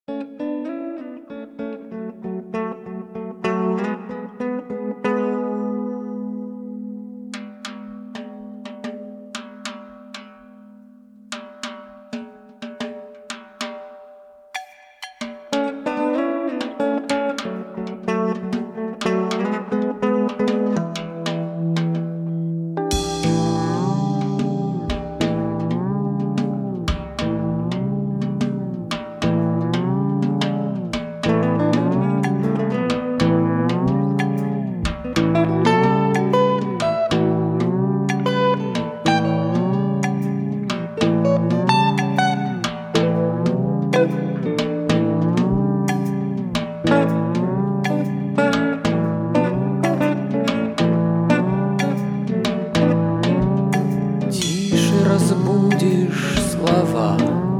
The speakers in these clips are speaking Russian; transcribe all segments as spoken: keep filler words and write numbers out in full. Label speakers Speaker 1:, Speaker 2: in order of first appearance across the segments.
Speaker 1: Разбудишь слова,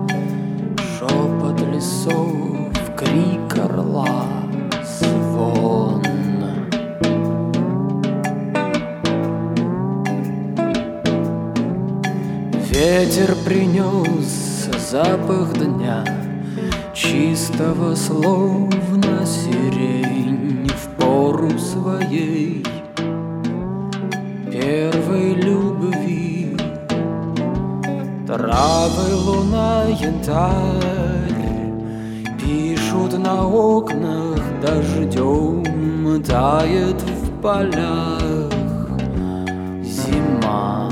Speaker 1: шепот лесов, крик орла, звон. Ветер принес запах дня, чистого, словно сирень, в пору своей первой любви. Травы, луна, янтарь пишут на окнах дождем, тает в полях зима.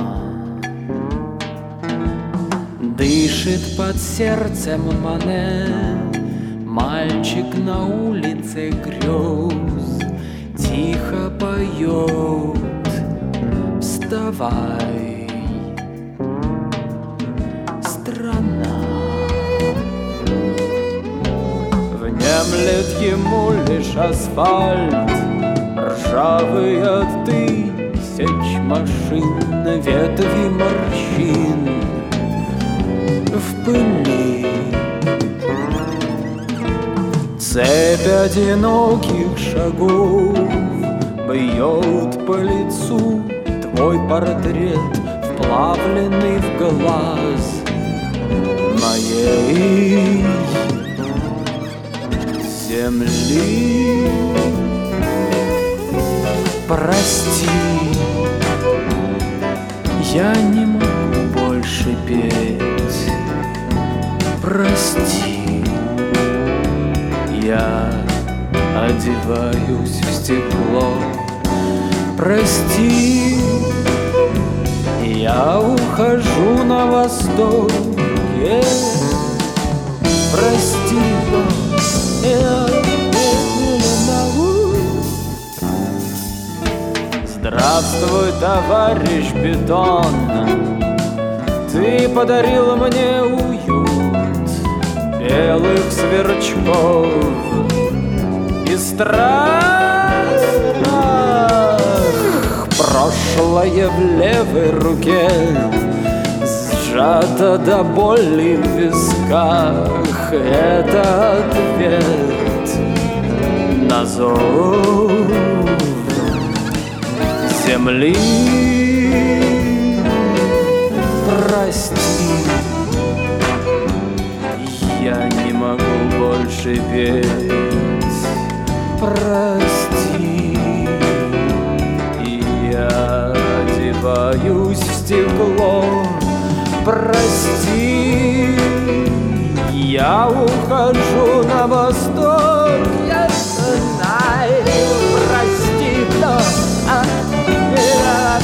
Speaker 1: Дышит под сердцем Мане мальчик на улице грез, тихо поет: вставай, внемлет ему лишь асфальт, ржавый от тысяч машин, ветви морщин в пыли. Цепь одиноких шагов бьет по лицу твой портрет, вплавленный в глаз моей земли. Прости, я не могу больше петь. Прости, я одеваюсь в стекло. Прости, я ухожу на восток. Прости, я здравствуй, товарищ Бетон, ты подарил мне уют белых сверчков и страх. Прошлое в левой руке сжато до боли в висках. Это ответ на зов земли. Прости, я не могу больше петь. Прости, я одеваюсь в стекло. Прости, я ухожу на восток. Я знаю, прости, но а, я...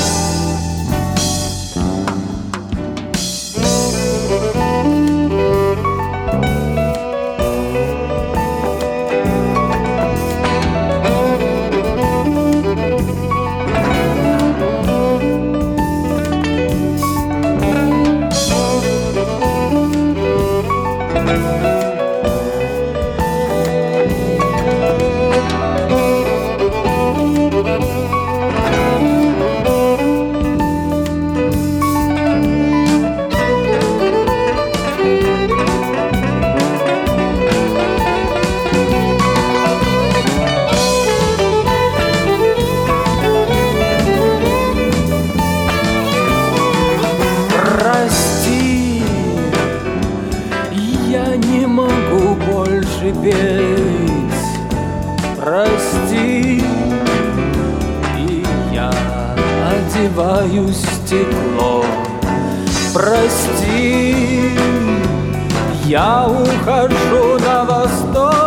Speaker 1: же петь. Прости, и я одеваю стекло. Прости, я ухожу на восток.